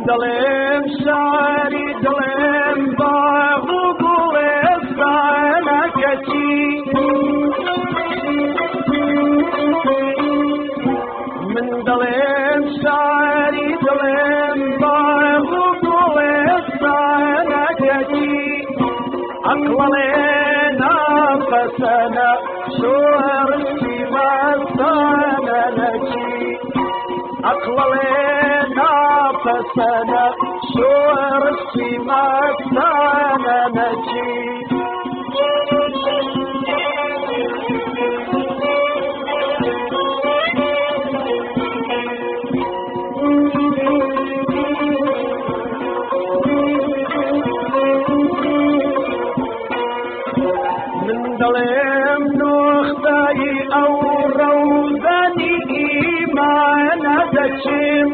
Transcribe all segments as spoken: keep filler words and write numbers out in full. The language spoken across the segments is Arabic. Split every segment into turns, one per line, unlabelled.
دڵێم شاری دڵێم باغ و گوڵێستانەکەچی من دڵێم شاری دڵێم باغ و گوڵێستانەکەچی عەقڵەڵێ نافەسەنە شۆڕشتی مەستانە نەچی عەقڵەڵێ نافەسەنە شۆڕشتی مەستانە نەچی دڵێم نۆختایی ئەو ڕەوزەنی ئیمانە دەچیم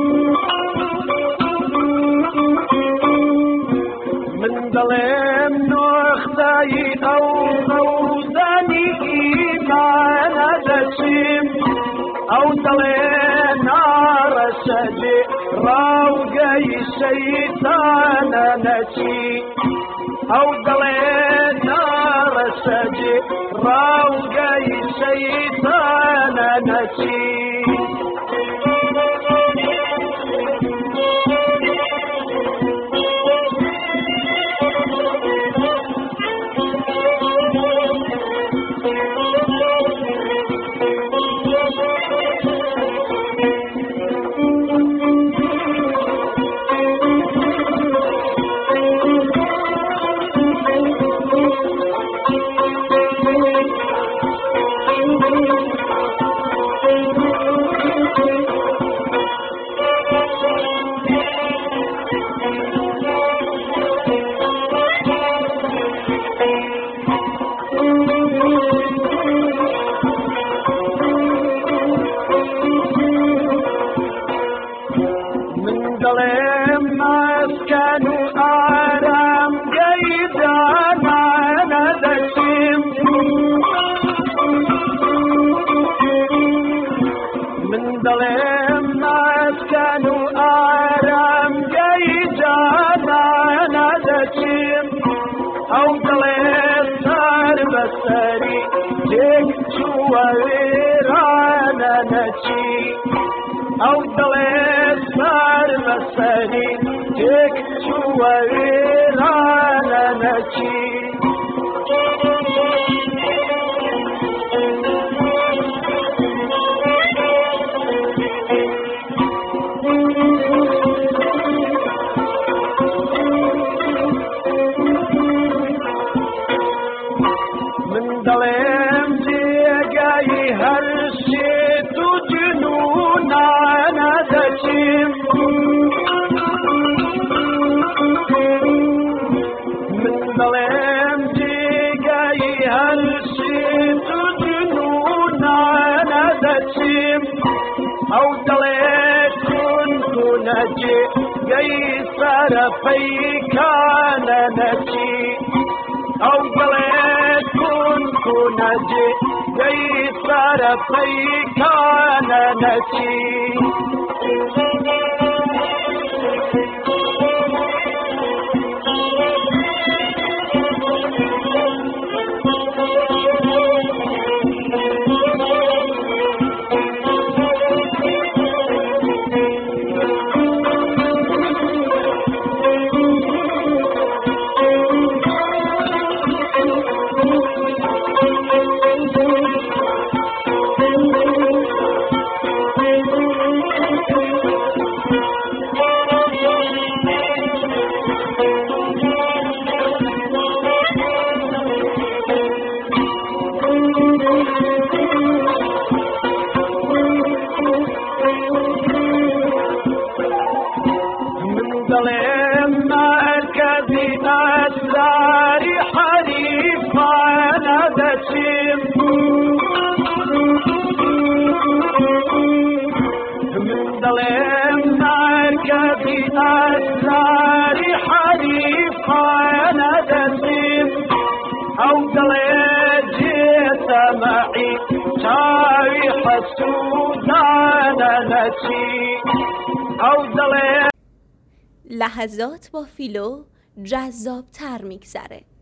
من دڵێم نۆختایی ئەو ڕەوزەنی ئیمانە دەچیم ئەو دڵێ ناڕەشەجێ ڕاوگەی شەیتانە نەچی ئەو دڵێ ناڕەشەجێ ڕاوگەی شەیتانە نەچی دڵێم مەسکەن و ئارامگەی دانانە دەچیم من دڵێم مەسکەن و ئارامگەی جانانە دەچیم ئەو دڵێ سەر بەسەری تێک چووە وێرانە نەچی ئەو دڵێ سەر بەسەری تێک چووە وێرانە نەچی من دڵێم جێگای هەر شێت و جنوونانە دەچیم من دڵێم جێگای هەر شێت و جنوونانە دەچیم ئەو دڵێ کون کونەجێ گەی سەرەپەیکانە نەچی ئەو دڵێ کون کونەجێ گەی سەرەپەیکانە نەچی دڵێم مەرکەزی ئەسراری حەریفانە دەچیم من دڵێم مەرکەزی ئەسراری حەریفانە دەچیم ئەو دڵێ جێتەمەعی چاوی حەسوودانە نەچی ئەو دڵێ
لحظات با فیلو جذاب تر میگذره.